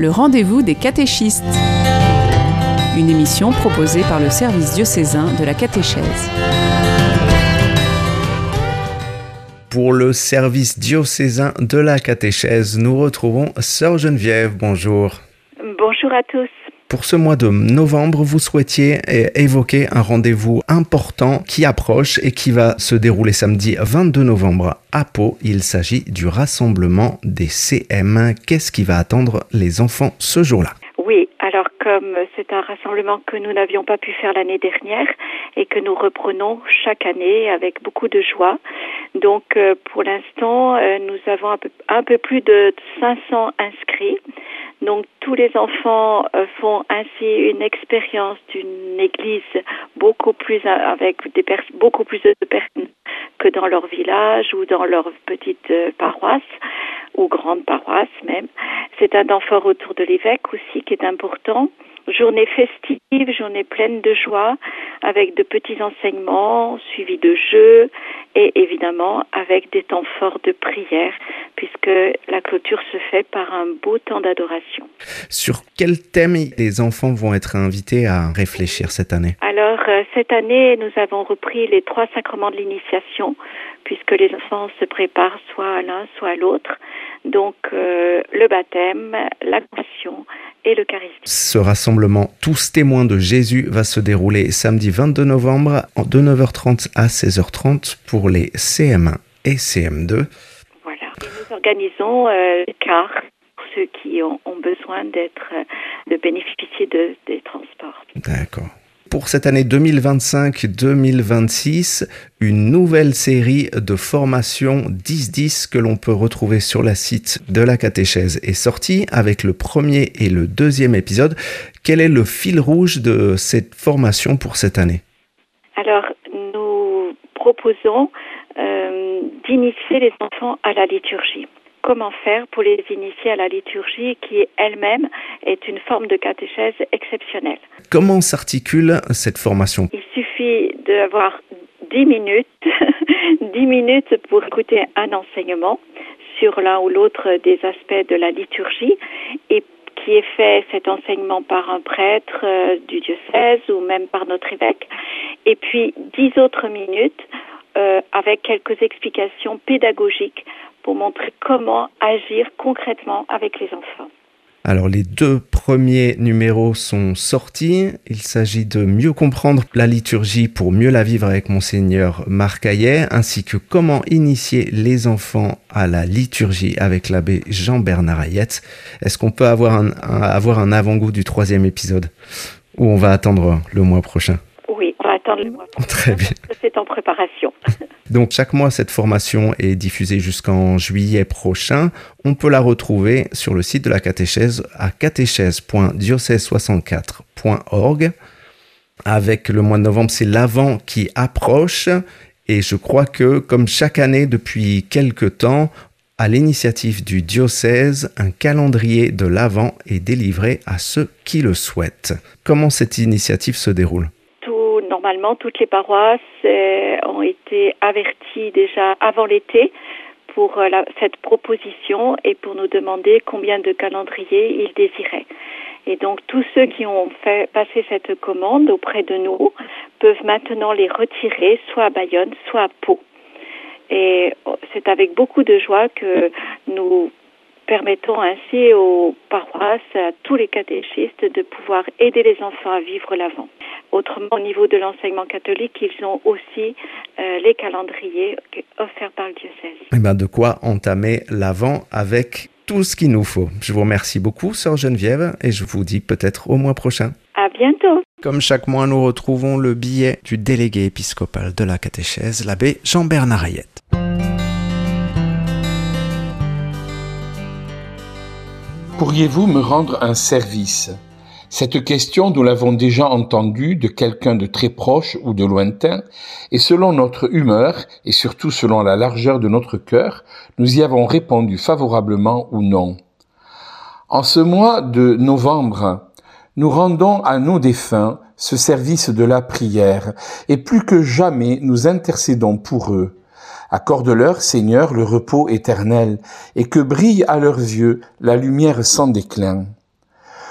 le rendez-vous des catéchistes. Une émission proposée par le service diocésain de la catéchèse. Pour le service diocésain de la catéchèse, nous retrouvons Sœur Geneviève. Bonjour. Bonjour à tous. Pour ce mois de novembre, vous souhaitiez évoquer un rendez-vous important qui approche et qui va se dérouler samedi 22 novembre à Pau. Il s'agit du rassemblement des CM. Qu'est-ce qui va attendre les enfants ce jour-là ? Oui, alors comme c'est un rassemblement que nous n'avions pas pu faire l'année dernière et que nous reprenons chaque année avec beaucoup de joie, donc pour l'instant nous avons un peu plus de 500 inscrits. Donc tous les enfants font ainsi une expérience d'une église beaucoup plus beaucoup plus de personnes que dans leur village ou dans leur petite paroisse ou grande paroisse même. C'est un temps fort autour de l'évêque aussi qui est important. Journée festive, journée pleine de joie, avec de petits enseignements suivis de jeux et évidemment avec des temps forts de prière, puisque la clôture se fait par un beau temps d'adoration. Sur quel thème les enfants vont être invités à réfléchir cette année ? Alors, cette année, nous avons repris les 3 sacrements de l'initiation, puisque les enfants se préparent soit à l'un, soit à l'autre. Donc, le baptême, la confession et l'Eucharistie. Ce rassemblement Tous témoins de Jésus va se dérouler samedi 22 novembre de 9h30 à 16h30 pour les CM1 et CM2. Voilà. Et nous organisons des cars pour ceux qui ont besoin de bénéficier des transports. D'accord. Pour cette année 2025-2026, une nouvelle série de formations 10-10 que l'on peut retrouver sur le site de la catéchèse est sortie avec le premier et le deuxième épisode. Quel est le fil rouge de cette formation pour cette année ? Alors, nous proposons d'initier les enfants à la liturgie. Comment faire pour les initier à la liturgie qui elle-même est une forme de catéchèse exceptionnelle. Comment s'articule cette formation ? Il suffit d'avoir 10 minutes pour écouter un enseignement sur l'un ou l'autre des aspects de la liturgie et qui est fait cet enseignement par un prêtre du diocèse ou même par notre évêque. Et puis 10 autres minutes avec quelques explications pédagogiques pour montrer comment agir concrètement avec les enfants. Alors, les 2 premiers numéros sont sortis. Il s'agit de mieux comprendre la liturgie pour mieux la vivre avec Monseigneur Marc Hayet, ainsi que comment initier les enfants à la liturgie avec l'abbé Jean-Bernard Hayet. Est-ce qu'on peut avoir un avant-goût du 3e épisode ou on va attendre le mois prochain ? Oui, on va attendre le mois prochain. Très bien. C'est en préparation. Donc, chaque mois, cette formation est diffusée jusqu'en juillet prochain. On peut la retrouver sur le site de la catéchèse à catéchèse.diocèse64.org. Avec le mois de novembre, c'est l'Avent qui approche. Et je crois que, comme chaque année depuis quelque temps, à l'initiative du diocèse, un calendrier de l'Avent est délivré à ceux qui le souhaitent. Comment cette initiative se déroule ? Normalement, toutes les paroisses ont été averties déjà avant l'été pour cette proposition et pour nous demander combien de calendriers ils désiraient. Et donc, tous ceux qui ont fait passer cette commande auprès de nous peuvent maintenant les retirer, soit à Bayonne, soit à Pau. Et c'est avec beaucoup de joie que nous permettons ainsi aux paroisses, à tous les catéchistes, de pouvoir aider les enfants à vivre l'Avent. Autrement, au niveau de l'enseignement catholique, ils ont aussi les calendriers offerts par le diocèse. Eh bien, de quoi entamer l'Avent avec tout ce qu'il nous faut. Je vous remercie beaucoup, Sœur Geneviève, et je vous dis peut-être au mois prochain. À bientôt. Comme chaque mois, nous retrouvons le billet du délégué épiscopal de la catéchèse, l'abbé Jean-Bernard Hayet. Pourriez-vous me rendre un service ? Cette question, nous l'avons déjà entendue de quelqu'un de très proche ou de lointain, et selon notre humeur, et surtout selon la largeur de notre cœur, nous y avons répondu favorablement ou non. En ce mois de novembre, nous rendons à nos défunts ce service de la prière, et plus que jamais nous intercédons pour eux. Accorde-leur, Seigneur, le repos éternel, et que brille à leurs yeux la lumière sans déclin.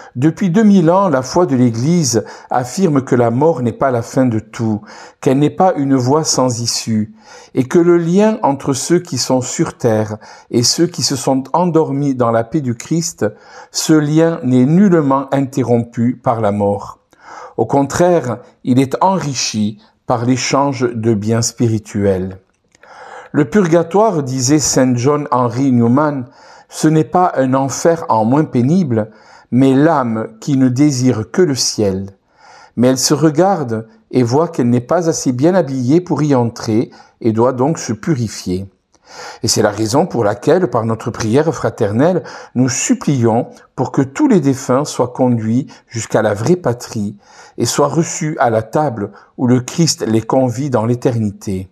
Depuis 2000 ans, la foi de l'Église affirme que la mort n'est pas la fin de tout, qu'elle n'est pas une voie sans issue, et que le lien entre ceux qui sont sur terre et ceux qui se sont endormis dans la paix du Christ, ce lien n'est nullement interrompu par la mort. Au contraire, il est enrichi par l'échange de biens spirituels. Le purgatoire, disait Saint John Henry Newman, ce n'est pas un enfer en moins pénible, mais l'âme qui ne désire que le ciel. Mais elle se regarde et voit qu'elle n'est pas assez bien habillée pour y entrer et doit donc se purifier. Et c'est la raison pour laquelle, par notre prière fraternelle, nous supplions pour que tous les défunts soient conduits jusqu'à la vraie patrie et soient reçus à la table où le Christ les convie dans l'éternité.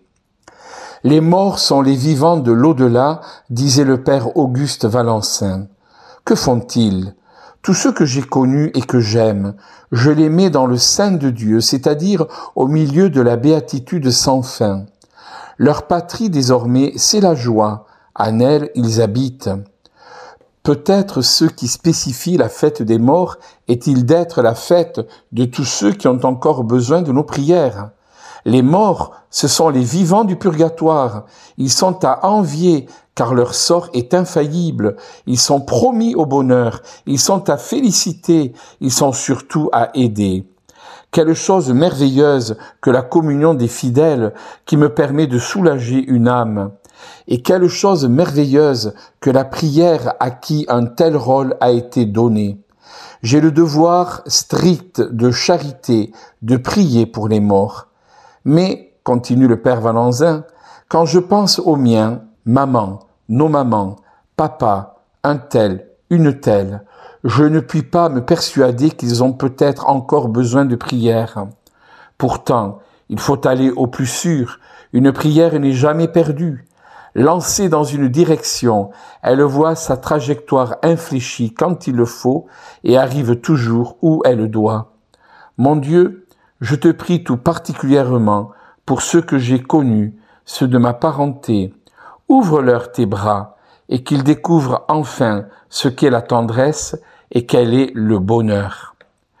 Les morts sont les vivants de l'au-delà, disait le père Auguste Valencin. Que font-ils ? Tous ceux que j'ai connus et que j'aime, je les mets dans le sein de Dieu, c'est-à-dire au milieu de la béatitude sans fin. Leur patrie désormais, c'est la joie. En elle, ils habitent. Peut-être ce qui spécifie la fête des morts est-il d'être la fête de tous ceux qui ont encore besoin de nos prières. Les morts, ce sont les vivants du purgatoire. Ils sont à envier, car leur sort est infaillible. Ils sont promis au bonheur. Ils sont à féliciter. Ils sont surtout à aider. Quelle chose merveilleuse que la communion des fidèles qui me permet de soulager une âme. Et quelle chose merveilleuse que la prière à qui un tel rôle a été donné. J'ai le devoir strict de charité de prier pour les morts. Mais, continue le père Valencin, quand je pense aux miens, maman, nos mamans, papa, un tel, une telle, je ne puis pas me persuader qu'ils ont peut-être encore besoin de prière. Pourtant, il faut aller au plus sûr. Une prière n'est jamais perdue. Lancée dans une direction, elle voit sa trajectoire infléchie quand il le faut et arrive toujours où elle doit. Mon Dieu, je te prie tout particulièrement pour ceux que j'ai connus, ceux de ma parenté. Ouvre-leur tes bras et qu'ils découvrent enfin ce qu'est la tendresse et quel est le bonheur.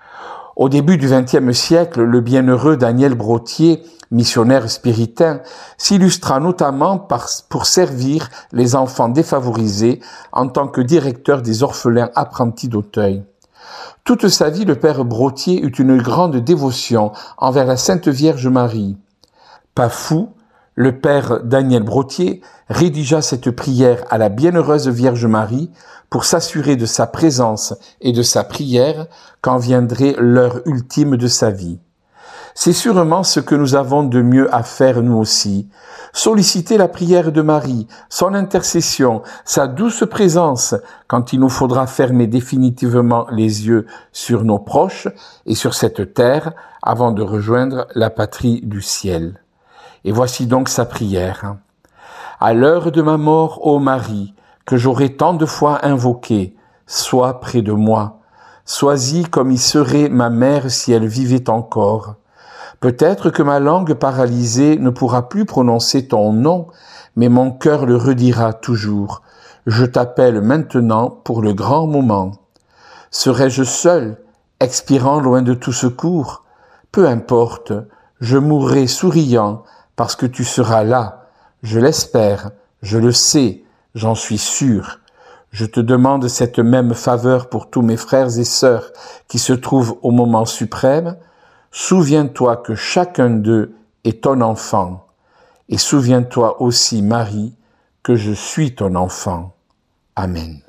Au début du XXe siècle, le bienheureux Daniel Brottier, missionnaire spiritain, s'illustra notamment pour servir les enfants défavorisés en tant que directeur des orphelins apprentis d'Auteuil. Toute sa vie, le père Brottier eut une grande dévotion envers la Sainte Vierge Marie. Pas fou, le père Daniel Brottier rédigea cette prière à la bienheureuse Vierge Marie pour s'assurer de sa présence et de sa prière quand viendrait l'heure ultime de sa vie. C'est sûrement ce que nous avons de mieux à faire nous aussi. Solliciter la prière de Marie, son intercession, sa douce présence quand il nous faudra fermer définitivement les yeux sur nos proches et sur cette terre avant de rejoindre la patrie du ciel. Et voici donc sa prière. À l'heure de ma mort, ô Marie, que j'aurais tant de fois invoquée, sois près de moi. Sois-y comme y serait ma mère si elle vivait encore. Peut-être que ma langue paralysée ne pourra plus prononcer ton nom, mais mon cœur le redira toujours. Je t'appelle maintenant pour le grand moment. Serais-je seul, expirant loin de tout secours? Peu importe, je mourrai souriant parce que tu seras là. Je l'espère, je le sais, j'en suis sûr. Je te demande cette même faveur pour tous mes frères et sœurs qui se trouvent au moment suprême. Souviens-toi que chacun d'eux est ton enfant, et souviens-toi aussi, Marie, que je suis ton enfant. Amen.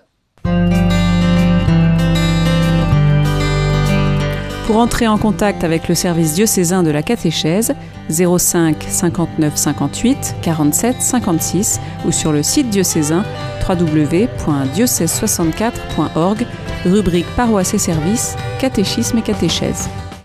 Pour entrer en contact avec le service diocésain de la catéchèse, 05 59 58 47 56 ou sur le site diocésain www.diocèse64.org, rubrique paroisse et services, catéchisme et catéchèse.